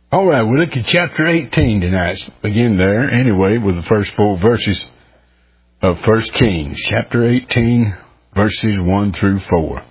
All right, we look at chapter 18 tonight. Begin there, anyway, with the first 4 verses of 1 Kings. Chapter 18, verses 1 through 4.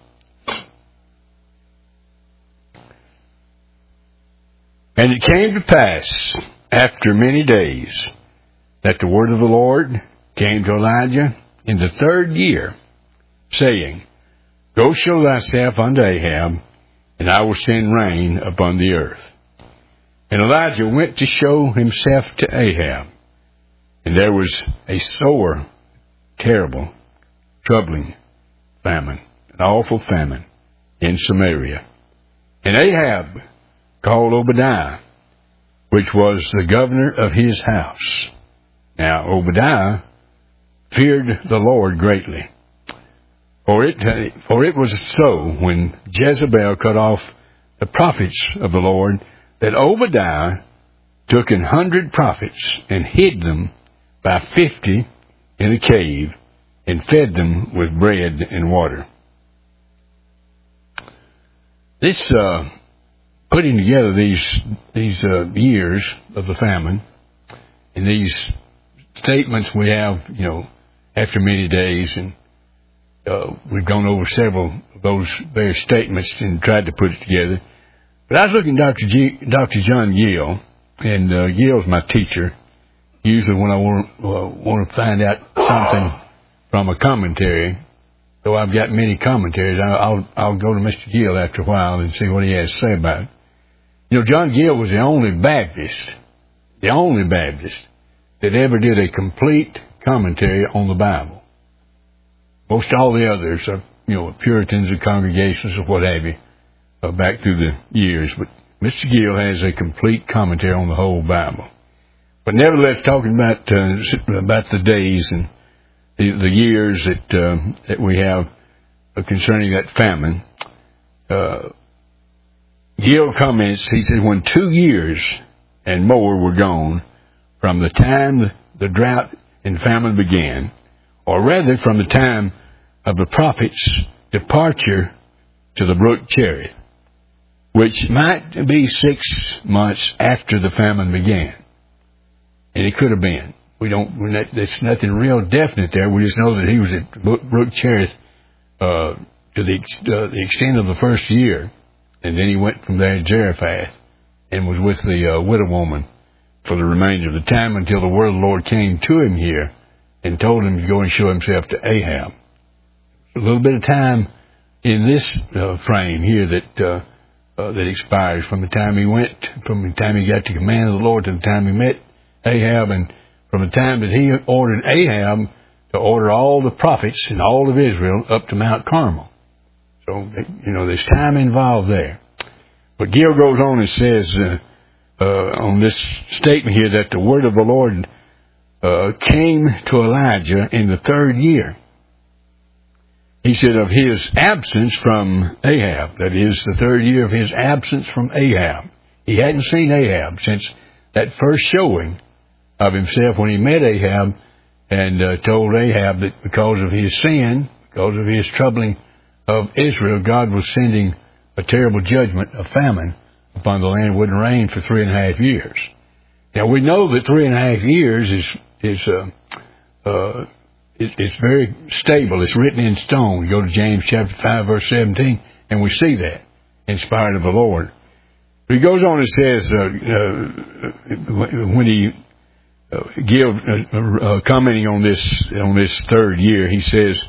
And it came to pass, after many days, that the word of the Lord came to Elijah in the 3rd year, saying, Go show thyself unto Ahab, and I will send rain upon the earth. And Elijah went to show himself to Ahab. And there was a sore, terrible, troubling famine, an awful famine in Samaria. And Ahab called Obadiah, which was the governor of his house. Now Obadiah feared the Lord greatly. For it was so, when Jezebel cut off the prophets of the Lord, that Obadiah took 100 prophets and hid them by 50 in a cave and fed them with bread and water. This putting together these years of the famine and these statements we have, after many days, and we've gone over several of those various statements and tried to put it together. But I was looking at Dr. John Gill, and Gill's my teacher. Usually when I want to find out something from a commentary, though I've got many commentaries, I'll go to Mr. Gill after a while and see what he has to say about it. John Gill was the only Baptist that ever did a complete commentary on the Bible. Most all the others are, Puritans or congregations or what have you, back through the years. But Mr. Gill has a complete commentary on the whole Bible. But nevertheless, talking about the days and the years that we have concerning that famine, Gill comments, he said, when 2 years and more were gone from the time the drought and famine began, or rather from the time of the prophet's departure to the brook Cherith, which might be 6 months after the famine began. And it could have been. There's nothing real definite there. We just know that he was at brook Cherith to the extent of the first year. And then he went from there to Zarephath and was with the widow woman for the remainder of the time until the word of the Lord came to him here and told him to go and show himself to Ahab. A little bit of time in this frame here that expires from the time he got the command of the Lord to the time he met Ahab, and from the time that he ordered Ahab to order all the prophets and all of Israel up to Mount Carmel. So, there's time involved there. But Gill goes on and says on this statement here that the word of the Lord came to Elijah in the 3rd year. He said of his absence from Ahab, that is the 3rd year of his absence from Ahab. He hadn't seen Ahab since that first showing of himself when he met Ahab and told Ahab that because of his sin, because of his troubling of Israel, God was sending a terrible judgment, a famine, upon the land. It wouldn't rain for 3.5 years. Now we know that 3.5 years it's very stable. It's written in stone. You go to James chapter 5, verse 17, and we see that, inspired of the Lord. But he goes on and says, when he commenting on this 3rd year, he says,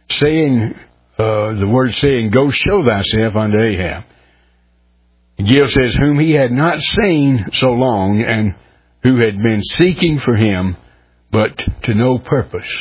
the word saying, Go show thyself unto Ahab. Gill says, whom he had not seen so long, and who had been seeking for him, but to no purpose.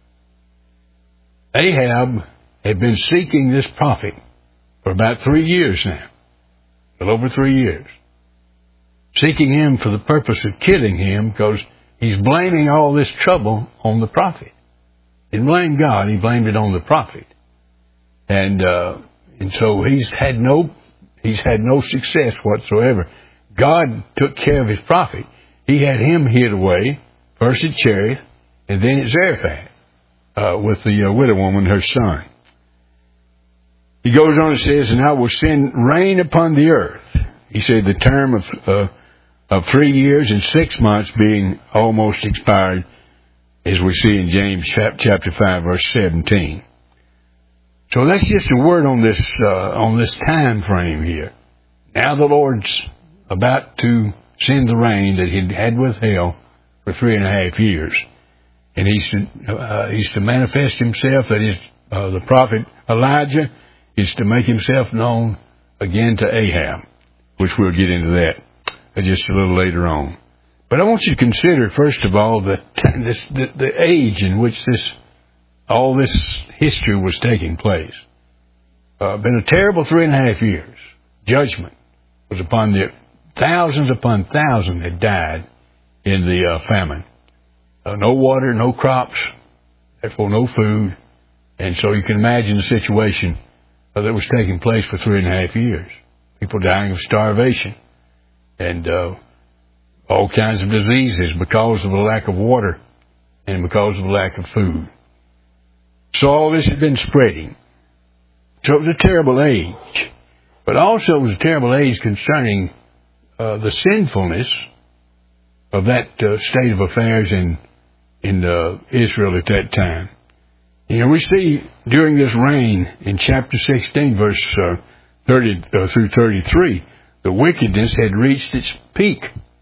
Ahab had been seeking this prophet for about 3 years now, a little over 3 years, seeking him for the purpose of killing him, because he's blaming all this trouble on the prophet. He didn't blame God, he blamed it on the prophet. And so he's had no success whatsoever. God took care of his prophet. He had him hid away, first at Cherith, and then at Zarephath, with the widow woman, her son. He goes on and says, and I will send rain upon the earth. He said the term of 3 years and 6 months being almost expired, as we see in James chapter 5, verse 17. So that's just a word on this time frame here. Now the Lord's about to send the rain that He had withheld for 3.5 years, and He's to manifest Himself. That is, the prophet Elijah is to make himself known again to Ahab, which we'll get into that just a little later on. But I want you to consider, first of all, the age in which all this history was taking place. Been a terrible 3.5 years. Judgment was upon the thousands upon thousands had died in the famine. No water, no crops, therefore no food. And so you can imagine the situation that was taking place for 3.5 years. People dying of starvation and all kinds of diseases because of the lack of water and because of the lack of food. So all this had been spreading. So it was a terrible age. But also it was a terrible age concerning the sinfulness of that state of affairs in Israel at that time. You know, we see during this reign in chapter 16, verse 30 through 33, the wickedness had reached its peak.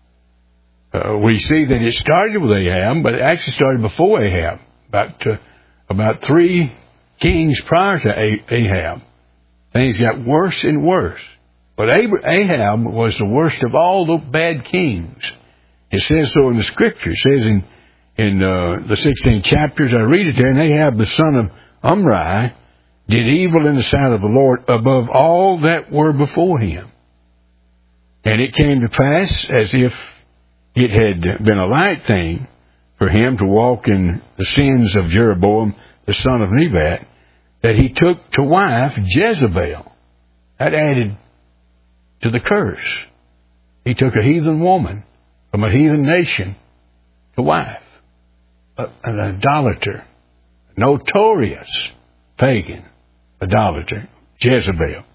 We see that it started with Ahab, but it actually started before Ahab, about 3 kings prior to Ahab. Things got worse and worse. But Ahab was the worst of all the bad kings. It says so in the Scripture. It says in the 16th chapters, I read it there, and Ahab the son of Omri did evil in the sight of the Lord above all that were before him. And it came to pass, as if it had been a light thing for him to walk in the sins of Jeroboam the son of Nebat, that he took to wife Jezebel. That added to the curse. He took a heathen woman from a heathen nation to wife. An idolater, notorious pagan idolater, Jezebel.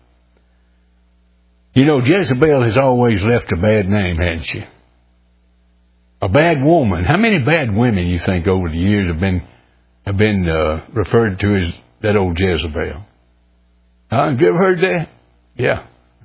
You know, Jezebel has always left a bad name, hasn't she? A bad woman. How many bad women you think over the years have been referred to as that old Jezebel? Have you ever heard that? Yeah.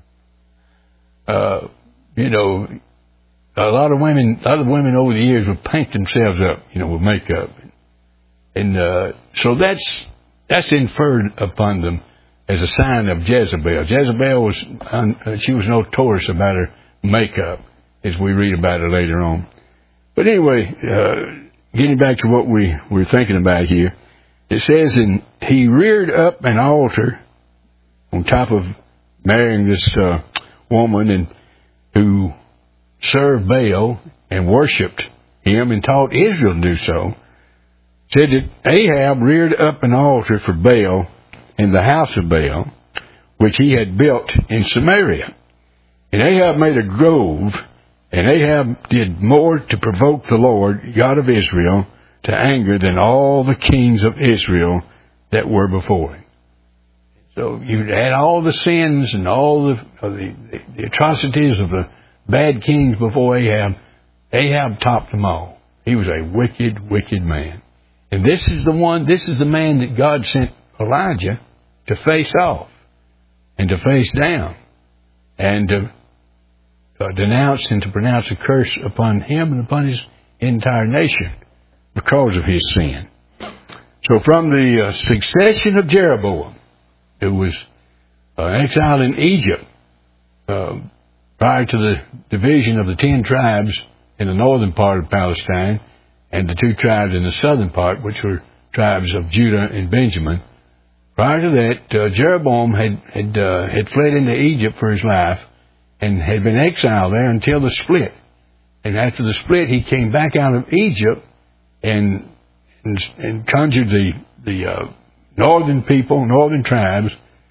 You know, a lot of women over the years would paint themselves up, you know, with makeup, and so that's inferred upon them as a sign of Jezebel. Jezebel she was notorious about her makeup, as we read about it later on. But anyway, getting back to what we're thinking about here, it says, and he reared up an altar on top of marrying this woman, and who served Baal and worshipped him and taught Israel to do so. Said that Ahab reared up an altar for Baal in the house of Baal, which he had built in Samaria. And Ahab made a grove, and Ahab did more to provoke the Lord, God of Israel, to anger than all the kings of Israel that were before him. So you had all the sins and all the atrocities of the bad kings before Ahab. Ahab topped them all. He was a wicked, wicked man. And this is the man that God sent Elijah to face off and to face down and to denounce and to pronounce a curse upon him and upon his entire nation because of his sin. So from the succession of Jeroboam, who was exiled in Egypt prior to the division of the 10 tribes in the northern part of Palestine and the 2 tribes in the southern part, which were tribes of Judah and Benjamin. Prior to that, Jeroboam had fled into Egypt for his life and had been exiled there until the split. And after the split, he came back out of Egypt and conjured the northern people, northern tribes,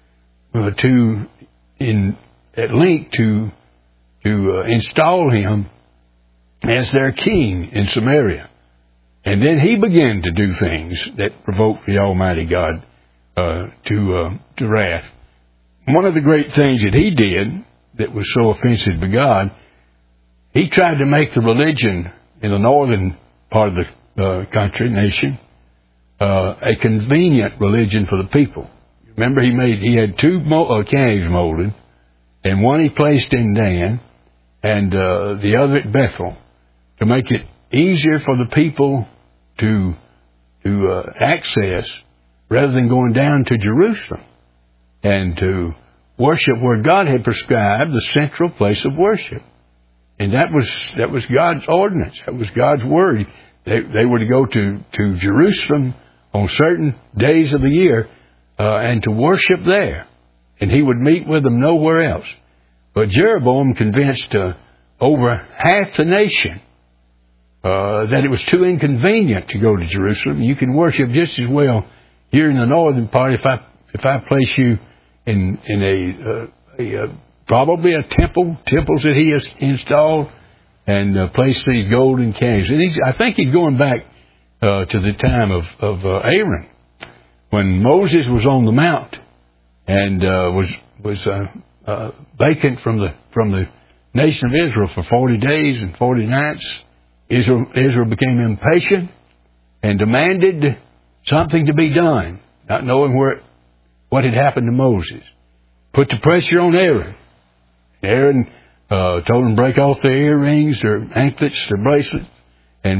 at length to install him as their king in Samaria. And then he began to do things that provoked the Almighty God to wrath. One of the great things that he did that was so offensive to God, he tried to make the religion in the northern part of the country, nation, a convenient religion for the people. Remember, he had two calves molded, and one he placed in Dan, and the other at Bethel, to make it easier for the people to access, rather than going down to Jerusalem and to worship where God had prescribed the central place of worship. And that was God's ordinance. That was God's word. They were to go to Jerusalem on certain days of the year and to worship there. And he would meet with them nowhere else. But Jeroboam convinced over half the nation that it was too inconvenient to go to Jerusalem. You can worship just as well here in the northern part if I place you in probably a temples that he has installed, and place these golden calves. And I think he's going back to the time of Aaron, when Moses was on the mount and was vacant from the nation of Israel for 40 days and 40 nights. Israel became impatient and demanded something to be done, not knowing what had happened to Moses. Put the pressure on Aaron. Aaron told them, break off their earrings, their anklets, their bracelets, and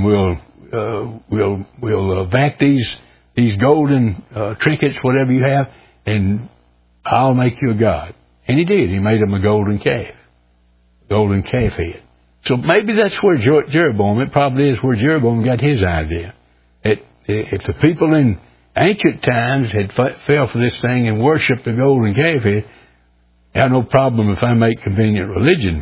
we'll vac these golden trinkets, whatever you have, and I'll make you a god. And he did. He made them a golden calf head. So maybe that's where Jeroboam, it probably is where Jeroboam got his idea. If the people in ancient times had fell for this thing and worshipped the golden calf head, I have no problem if I make convenient religion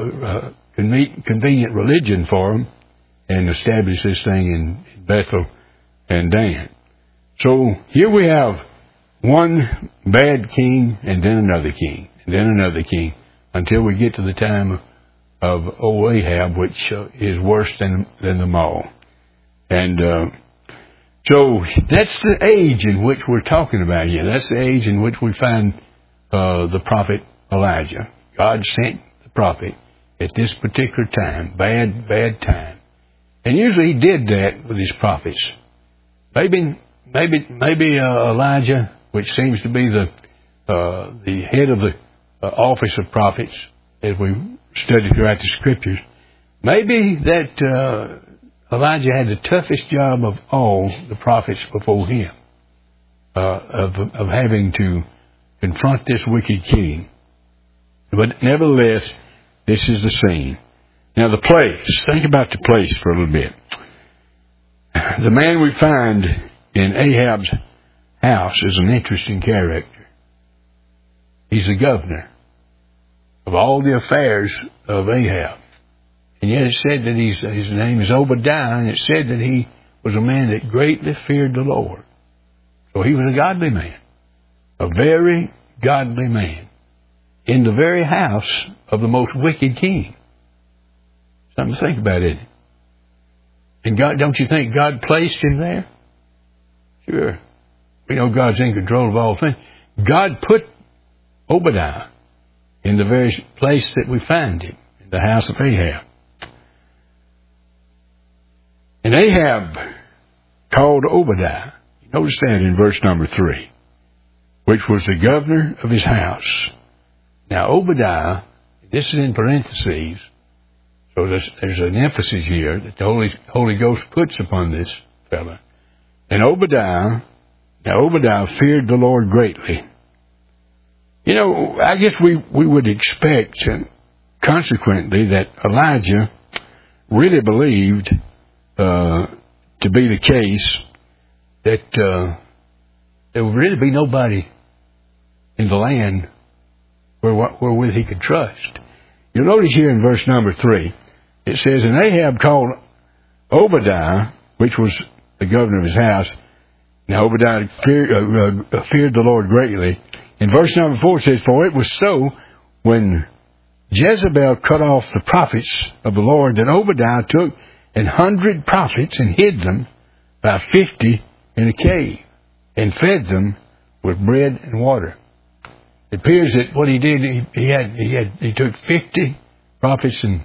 for them and establish this thing in Bethel and Dan. So here we have one bad king and then another king and then another king until we get to the time of Ahab, which is worse than them all. And so that's the age in which we're talking about here. That's the age in which we find the prophet Elijah. God sent the prophet at this particular time, bad time. And usually he did that with his prophets. Maybe Elijah, which seems to be the head of the office of prophets, as we study throughout the scriptures, maybe that Elijah had the toughest job of all the prophets before him, of having to confront this wicked king. But nevertheless, this is the scene. Now the place, think about the place for a little bit. The man we find in Ahab's house is an interesting character. He's the governor of all the affairs of Ahab. And yet it said that his name is Obadiah, and it said that he was a man that greatly feared the Lord. So he was a godly man, a very godly man, in the very house of the most wicked king. Something to think about, isn't it? And God, don't you think God placed him there? Sure. We know God's in control of all things. God put Obadiah in the very place that we find him, in the house of Ahab. And Ahab called Obadiah. Notice that in verse number 3, which was the governor of his house. Now Obadiah, this is in parentheses, so there's an emphasis here that the Holy Ghost puts upon this fellow. And Obadiah feared the Lord greatly. You know, I guess we would expect, consequently, that Elijah really believed to be the case that there would really be nobody in the land wherewith he could trust. You'll notice here in verse number 3, it says, and Ahab called Obadiah, which was the governor of his house. Now Obadiah feared the Lord greatly. In verse number 4 it says, for it was so when Jezebel cut off the prophets of the Lord that Obadiah took 100 prophets and hid them by 50 in a cave and fed them with bread and water. It appears that what he did, he took 50 prophets and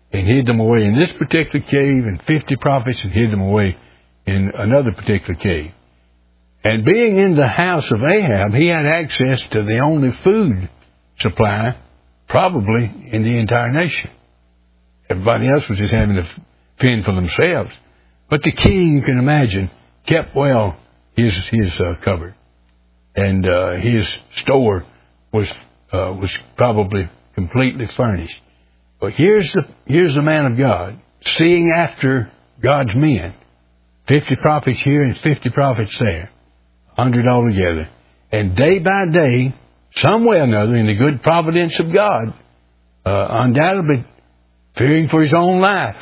and hid them away in this particular cave, and 50 prophets and hid them away in another particular cave. And being in the house of Ahab, he had access to the only food supply probably in the entire nation. Everybody else was just having to fend for themselves. But the king, you can imagine, kept well his cupboard. And his store was probably completely furnished. But here's the man of God, seeing after God's men. 50 prophets here and 50 prophets there. 100 altogether. And day by day, some way or another, in the good providence of God, undoubtedly fearing for his own life,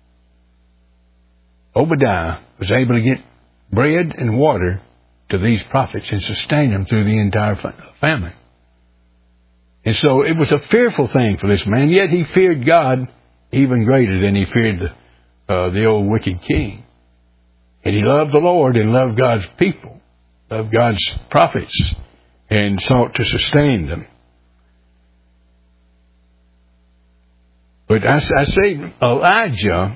Obadiah was able to get bread and water to these prophets and sustain them through the entire famine. And so it was a fearful thing for this man, yet he feared God even greater than he feared the old wicked king. And he loved the Lord and loved God's people, loved God's prophets, and sought to sustain them. But I say Elijah,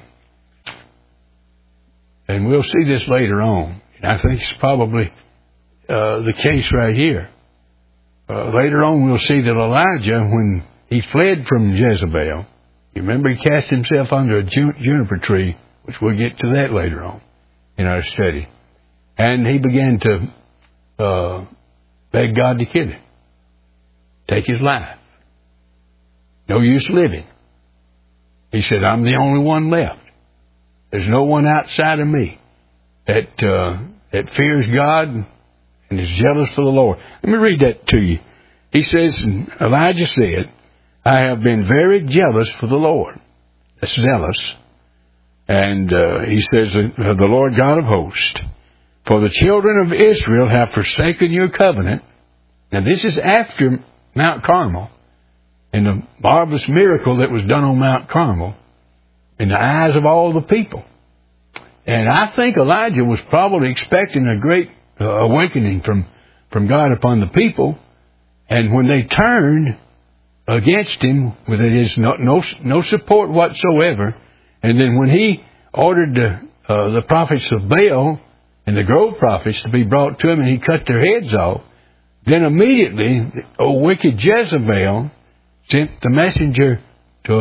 and we'll see this later on, and I think it's probably the case right here. Later on we'll see that Elijah, when he fled from Jezebel, you remember he cast himself under a juniper tree, which we'll get to that later on in our study. And he began to beg God to kill him, take his life. No use living. He said, I'm the only one left. There's no one outside of me that fears God and is jealous for the Lord. Let me read that to you. He says, Elijah said, I have been very jealous for the Lord. That's zealous. And he says, the Lord God of hosts, for the children of Israel have forsaken your covenant. Now this is after Mount Carmel and the marvelous miracle that was done on Mount Carmel in the eyes of all the people. And I think Elijah was probably expecting a great awakening from God upon the people. And when they turned against him, with his no support whatsoever, and then when he ordered the prophets of Baal and the grove prophets to be brought to him, and he cut their heads off, then immediately wicked Jezebel sent the messenger to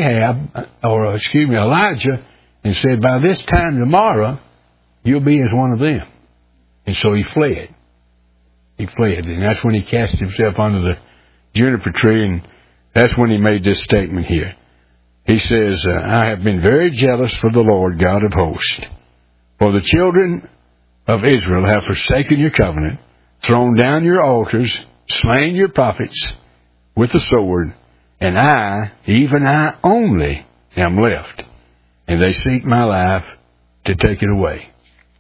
Elijah, and said, by this time tomorrow, you'll be as one of them. And so he fled. He fled. And that's when he cast himself under the juniper tree, and that's when he made this statement here. He says, I have been very jealous for the Lord God of hosts. For the children of Israel have forsaken your covenant, thrown down your altars, slain your prophets with the sword, and I, even I only, am left. And they seek my life to take it away.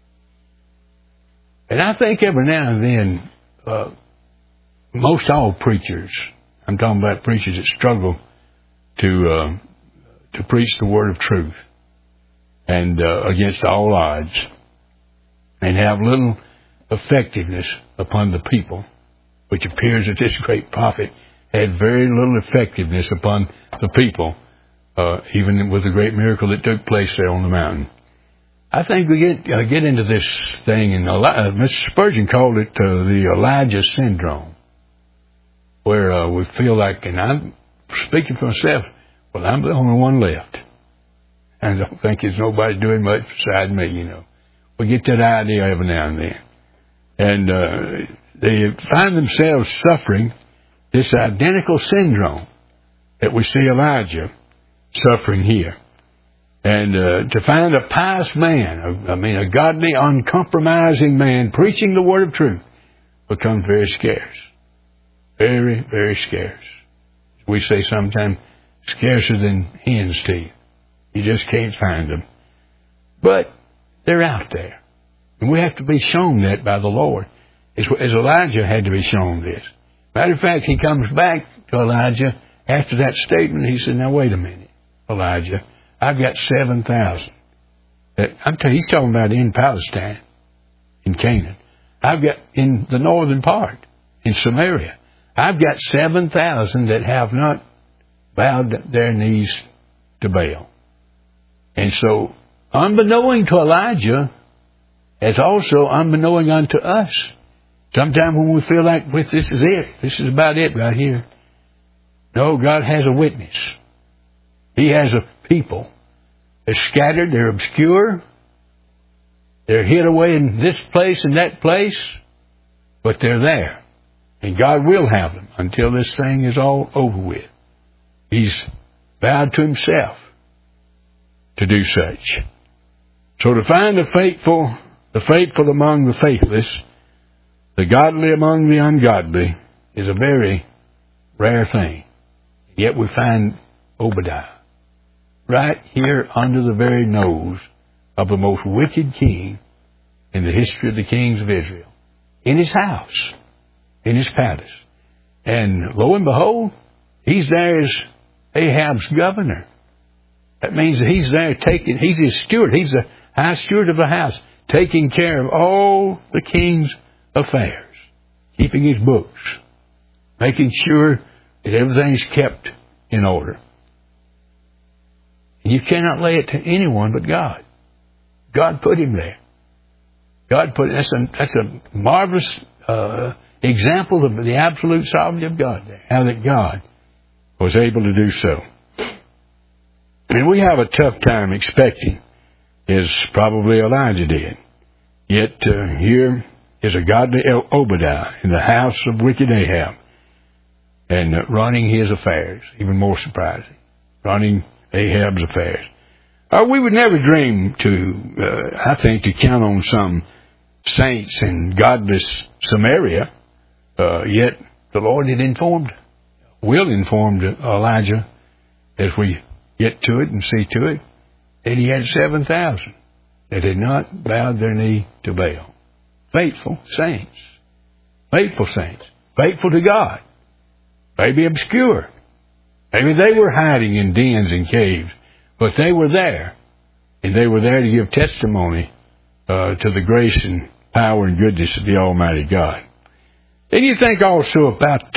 And I think every now and then, most all preachers, I'm talking about preachers that struggle to preach the word of truth and against all odds, and have little effectiveness upon the people, which appears that this great prophet had very little effectiveness upon the people, even with the great miracle that took place there on the mountain. I think we get into this thing, and Mr. Spurgeon called it the Elijah syndrome, where we feel like, and I'm speaking for myself, well, I'm the only one left. I don't think there's nobody doing much beside me, you know. We get that idea every now and then. And they find themselves suffering this identical syndrome that we see Elijah suffering here. And to find a pious man, a godly, uncompromising man preaching the word of truth becomes very scarce. Very, very scarce. We say sometimes scarcer than hen's teeth. You just can't find them. But they're out there. And we have to be shown that by the Lord, as Elijah had to be shown this. Matter of fact, he comes back to Elijah after that statement. He said, now wait a minute, Elijah. I've got 7,000. He's talking about in Palestine, in Canaan. I've got in the northern part, in Samaria. I've got 7,000 that have not bowed their knees to Baal. And so, unbeknown to Elijah, as also unbeknown unto us. Sometimes when we feel like this is it, this is about it right here. No, God has a witness. He has a people. They're scattered, they're obscure, they're hid away in this place and that place, but they're there. And God will have them until this thing is all over with. He's vowed to himself to do such. So to find the faithful among the faithless, the godly among the ungodly, is a very rare thing. Yet we find Obadiah right here under the very nose of the most wicked king in the history of the kings of Israel. In his house, in his palace. And lo and behold, he's there as Ahab's governor. That means that he's there he's his steward, he's the high steward of the house, taking care of all the king's affairs, keeping his books, making sure that everything's kept in order. And you cannot lay it to anyone but God. God put him there. That's a marvelous example of the absolute sovereignty of God there. How that God was able to do so. And we have a tough time expecting, as probably Elijah did. Yet here is a godly Obadiah in the house of wicked Ahab, and running his affairs, even more surprising, running Ahab's affairs. We would never dream to count on some saints in godless Samaria, yet the Lord will inform Elijah as we get to it and see to it, that he had 7,000 that had not bowed their knee to Baal. Faithful saints. Faithful saints. Faithful to God. Maybe obscure. Maybe they were hiding in dens and caves, but they were there. And they were there to give testimony to the grace and power and goodness of the Almighty God. Then you think also about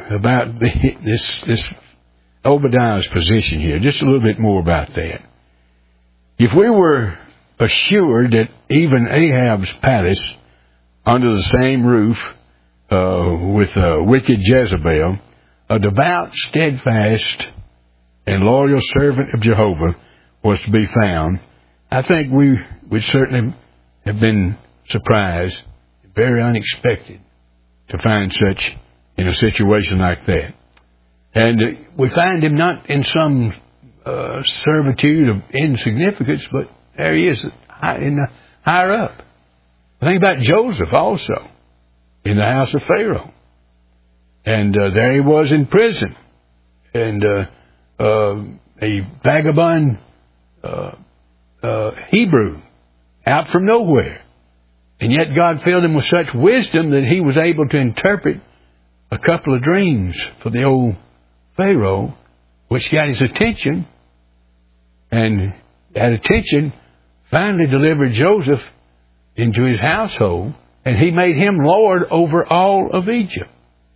this Obadiah's position here. Just a little bit more about that. If we were assured that even Ahab's palace, under the same roof with wicked Jezebel, a devout, steadfast, and loyal servant of Jehovah was to be found, I think we would certainly have been surprised, very unexpected, to find such in a situation like that. And we find him not in some servitude of insignificance, but there he is, higher up. Think about Joseph also, in the house of Pharaoh. And there he was in prison. And a vagabond Hebrew, out from nowhere. And yet God filled him with such wisdom that he was able to interpret a couple of dreams for the old Pharaoh, which got his attention. And that attention finally delivered Joseph into his household, and he made him Lord over all of Egypt.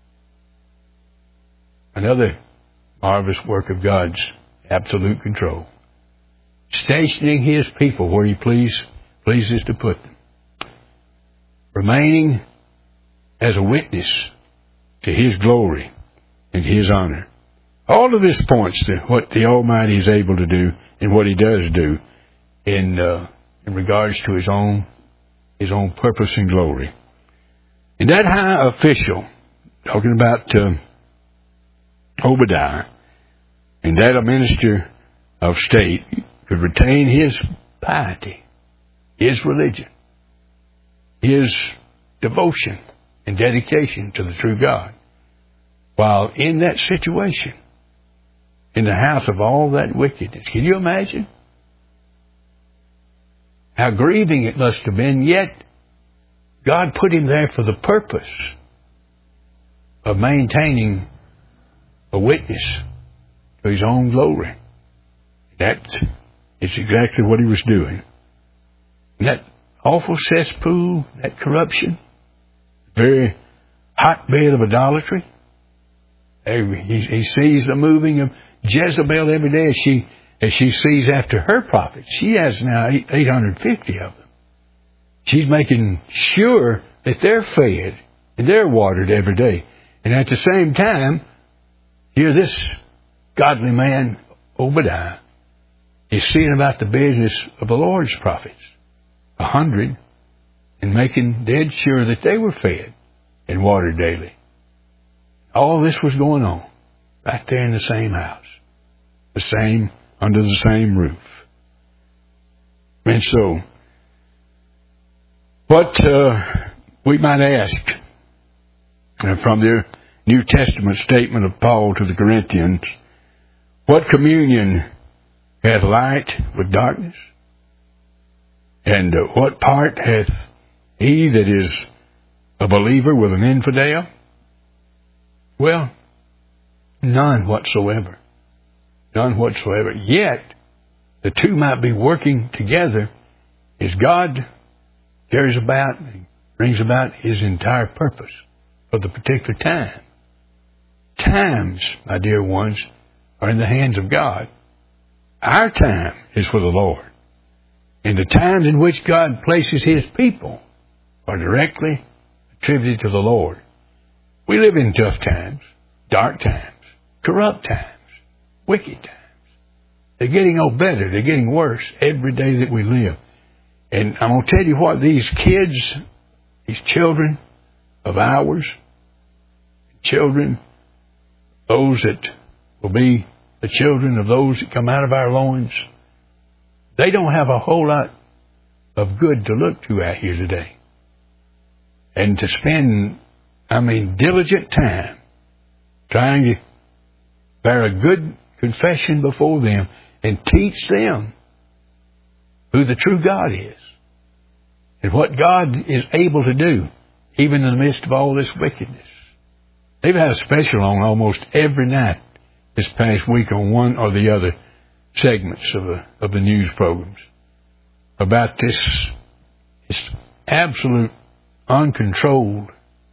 Another marvelous work of God's absolute control. Stationing his people where he pleases to put them. Remaining as a witness to his glory and his honor. All of this points to what the Almighty is able to do and what he does do in regards to his own purpose and glory. And that high official, talking about Obadiah, and that a minister of state could retain his piety, his religion, his devotion and dedication to the true God, while in that situation, in the house of all that wickedness. Can you imagine? How grieving it must have been, yet God put him there for the purpose of maintaining a witness to his own glory. That is exactly what he was doing. And that awful cesspool, that corruption, very hotbed of idolatry. He sees the moving of Jezebel every day as she as she sees after her prophets. She has now 850 of them. She's making sure that they're fed and they're watered every day. And at the same time, here this godly man, Obadiah, is seeing about the business of the Lord's prophets, 100, and making dead sure that they were fed and watered daily. All this was going on right there in the same house, under the same roof. And so, what we might ask from the New Testament statement of Paul to the Corinthians, what communion hath light with darkness? And what part hath he that is a believer with an infidel? Well, none whatsoever. None whatsoever. Yet, the two might be working together as God carries about and brings about His entire purpose for the particular time. Times, my dear ones, are in the hands of God. Our time is for the Lord. And the times in which God places His people are directly attributed to the Lord. We live in tough times, dark times, corrupt times, wicked times. They're getting no better. They're getting worse every day that we live. And I'm going to tell you what, these kids, these children of ours, children, those that will be the children of those that come out of our loins, they don't have a whole lot of good to look to out here today. And to spend, diligent time trying to bear a good confession before them and teach them who the true God is and what God is able to do, even in the midst of all this wickedness. They've had a special on almost every night this past week on one or the other segments of the news programs about this absolute uncontrolled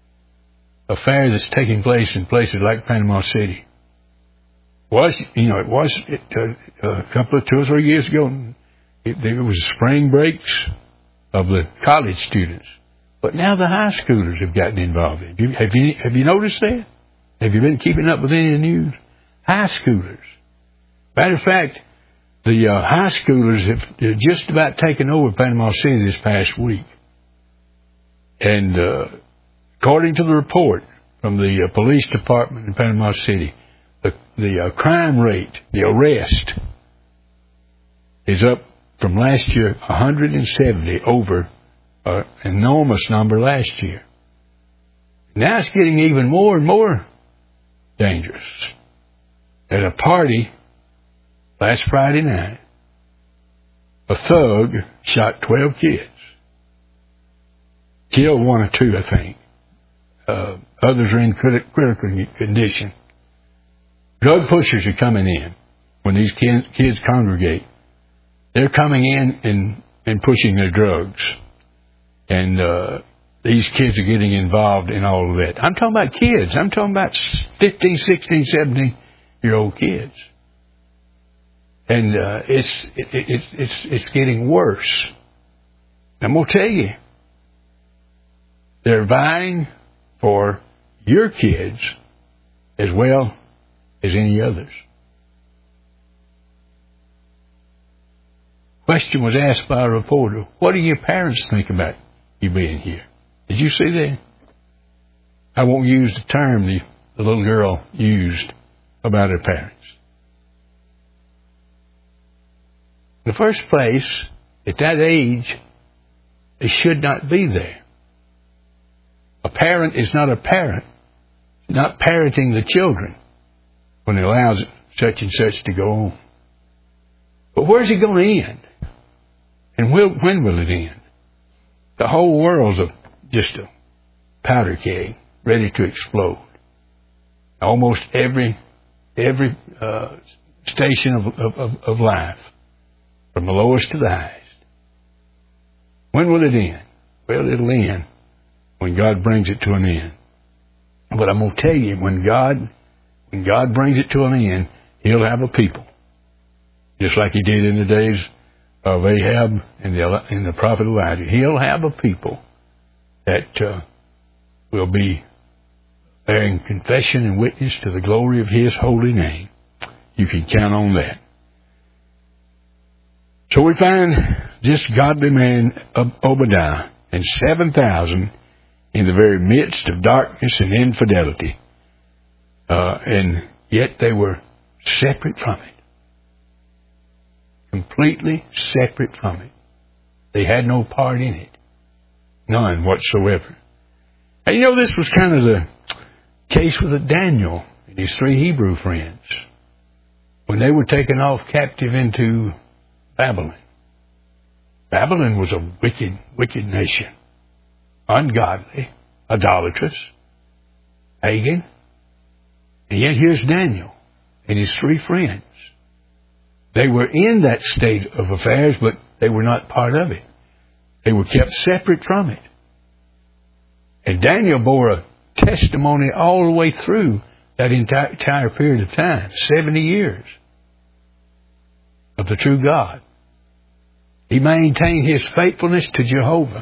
affair that's taking place in places like Panama City. It was a couple of 2 or 3 years ago. There was spring breaks of the college students, but now the high schoolers have gotten involved. Have you noticed that? Have you been keeping up with any of the news? High schoolers. Matter of fact, the high schoolers have just about taken over Panama City this past week. And according to the report from the police department in Panama City, the crime rate, the arrest, is up from last year 170 over an enormous number last year. Now it's getting even more and more dangerous. At a party last Friday night, a thug shot 12 kids. Killed 1 or 2, I think. Others are in critical condition. Drug pushers are coming in when these kids congregate. They're coming in and pushing their drugs. And these kids are getting involved in all of that. I'm talking about kids. I'm talking about 15, 16, 17-year-old kids. And it's getting worse. I'm going to tell you, they're vying for your kids as well as any others. Question was asked by a reporter, what do your parents think about you being here? Did you see that? I won't use the term the little girl used about her parents. In the first place, at that age, they should not be there. A parent is not a parent, not parenting the children when it allows such and such to go on. But where's it going to end? And when will it end? The whole world's just a powder keg ready to explode. Almost every station of life, from the lowest to the highest. When will it end? Well, it'll end when God brings it to an end. But I'm going to tell you, when God brings it to an end, He'll have a people. just like he did in the days of Ahab and the prophet Elijah. He'll have a people that will be bearing confession and witness to the glory of his holy name. You can count on that. So we find this godly man, Obadiah, and 7,000 in the very midst of darkness and infidelity. And yet they were separate from it. Completely separate from it. They had no part in it. None whatsoever. And you know, this was kind of the case with Daniel and his 3 Hebrew friends when they were taken off captive into Babylon. Babylon was a wicked, wicked nation. Ungodly, idolatrous, pagan. And yet here's Daniel and his 3 friends. They were in that state of affairs, but they were not part of it. They were kept separate from it. And Daniel bore a testimony all the way through that entire period of time, 70 years of the true God. He maintained his faithfulness to Jehovah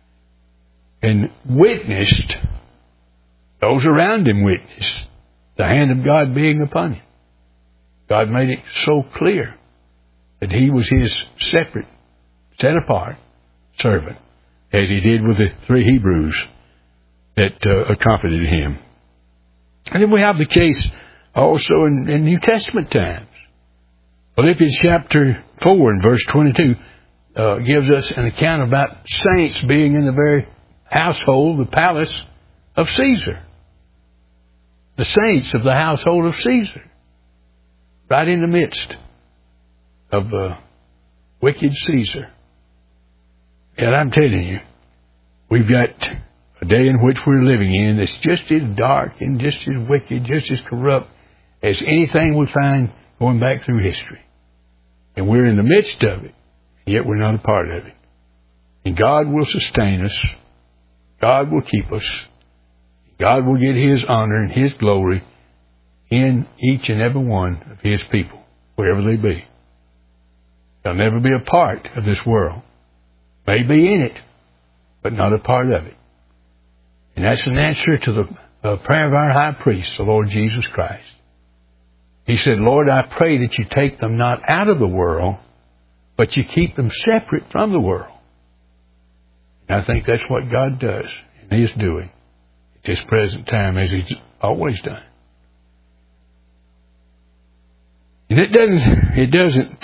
and witnessed, those around him witnessed, the hand of God being upon him. God made it so clear that he was his separate, set apart servant, as he did with the 3 Hebrews that accompanied him. And then we have the case also in New Testament times. Philippians chapter 4 and verse 22 gives us an account about saints being in the very household, the palace of Caesar. The saints of the household of Caesar. Right in the midst of wicked Caesar. And I'm telling you, we've got a day in which we're living in that's just as dark and just as wicked, just as corrupt as anything we find going back through history. And we're in the midst of it, yet we're not a part of it. And God will sustain us. God will keep us. God will get his honor and his glory in each and every one of his people, wherever they be. They'll never be a part of this world. May be in it, but not a part of it. And that's an answer to the prayer of our high priest, the Lord Jesus Christ. He said, Lord, I pray that you take them not out of the world, but you keep them separate from the world. And I think that's what God does and is doing at this present time, as he's always done. And it doesn't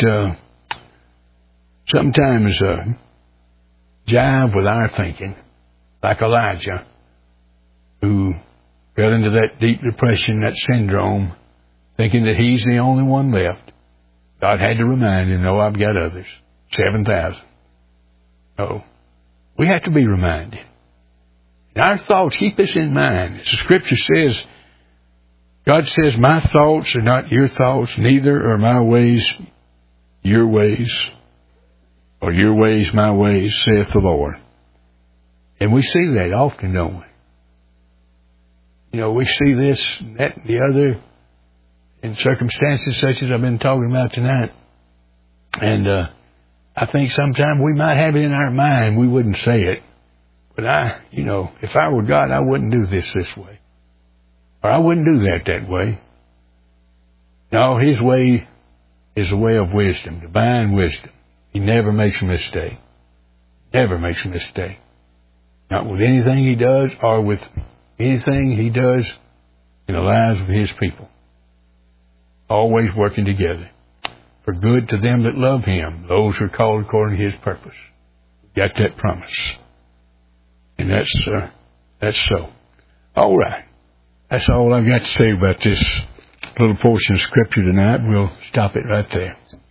sometimes jive with our thinking, like Elijah, who fell into that deep depression, that syndrome, thinking that he's the only one left. God had to remind him, no, I've got others, 7,000. No, we have to be reminded. And our thoughts, keep this in mind. As the Scripture says, God says, my thoughts are not your thoughts, neither are my ways your ways, or your ways my ways, saith the Lord. And we see that often, don't we? You know, we see this, that, and the other in circumstances such as I've been talking about tonight. And I think sometimes we might have it in our mind. We wouldn't say it. But if I were God, I wouldn't do this way. Or I wouldn't do that way. No, his way is a way of wisdom, divine wisdom. He never makes a mistake. Never makes a mistake. Not with anything he does or with anything he does in the lives of his people. Always working together for good to them that love him, those who are called according to his purpose. Got that promise. And that's so. All right. That's all I've got to say about this little portion of Scripture tonight. We'll stop it right there.